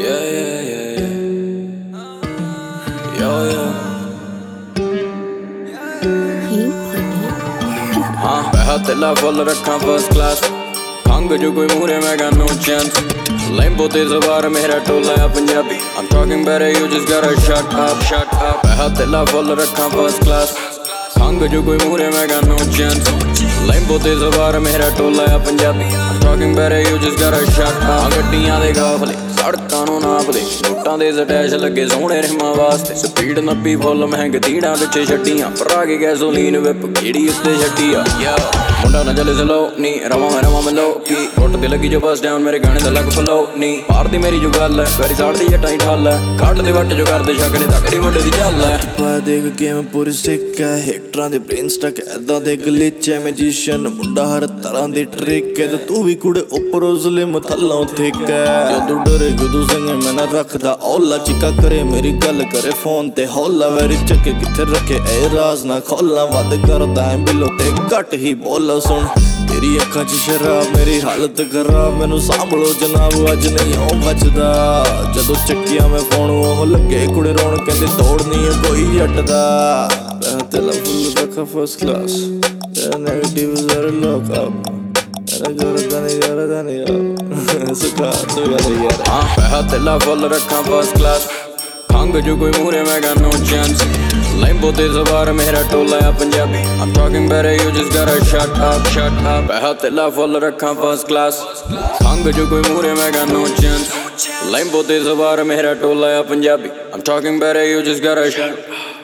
Yeah, yeah, yeah, yeah. Yo, yo. हाँ पैसा तेला फुल रखा फर्स्ट क्लास खंग जो कोई मुहरे मैं got no chance लैम्बो ते सवार मेरा टोला है Punjabi I'm talking better you just gotta shut up पैसा तेला फुल रखा फर्स्ट क्लास खंग जो कोई मुहरे मैं got no chance लैम्बो ते सवार मेरा टोला है Punjabi I'm talking better you just gotta shut up गड्डियां दे काफले सड़कां नूं नापदे नोटां दे स्टैश लगे सोहणे रिमां वास्ते स्पीड नप्पी फुल महंग तीड़ां पिछे छड्डियां भरा के गैसोलीन विप गेड़ी उत्ते छड्डी आ मुंडा ना चले स्लो नी रवां मैं लो की रोट ते लगी जो बस डाउन मेरे गाने दा लग फ्लो नी पार दी मेरी जो गल है वेरी साड़ी जट्टां ही ठल है काट दे वट जो करदे शकड़े तकड़ी मुंडे दी चल है पा देख गेम पूरी सिक है हिटरां दे ब्रेन स्टक ऐदां दे ग्लिच है मैजिशियन मुंडा हर तरह दी ट्रिक है ते तू भी कुड़े उपरों ज़ुल्म थल्लों थिक है जदों डरे गुदू सिंह मैं ना रखदा औला चिका करे मेरी गल करे फोन ते हौला वेरी चके किथे रखे ए राज ना खोला वध करदा है बिलो ते घट ही बोल सुन तेरी अखां च शराब मेरी हालत खराब मैनू सांभलो जनाब अज नहीं ओ बचदा जदों चक्किया मैं फोन ओह लगे कुड़े रोण कहंदे दौड़ नहीं कोई जट दा तेला फुल रखा फर्स्ट क्लास नेगेटिव जरा लॉक अप हाँ पैसा तेला फुल रखा फर्स्ट क्लास खंग जो कोई मुहरे मैं got no chance लैम्बो ते सवार मेरा टोला है Punjabi I'm talking better you just gotta shut up पैसा तेला फुल रखा फर्स्ट क्लास खंग जो कोई मुहरे मैं got no chance लैम्बो ते सवार मेरा टोला है Punjabi I'm talking better you just gotta shut up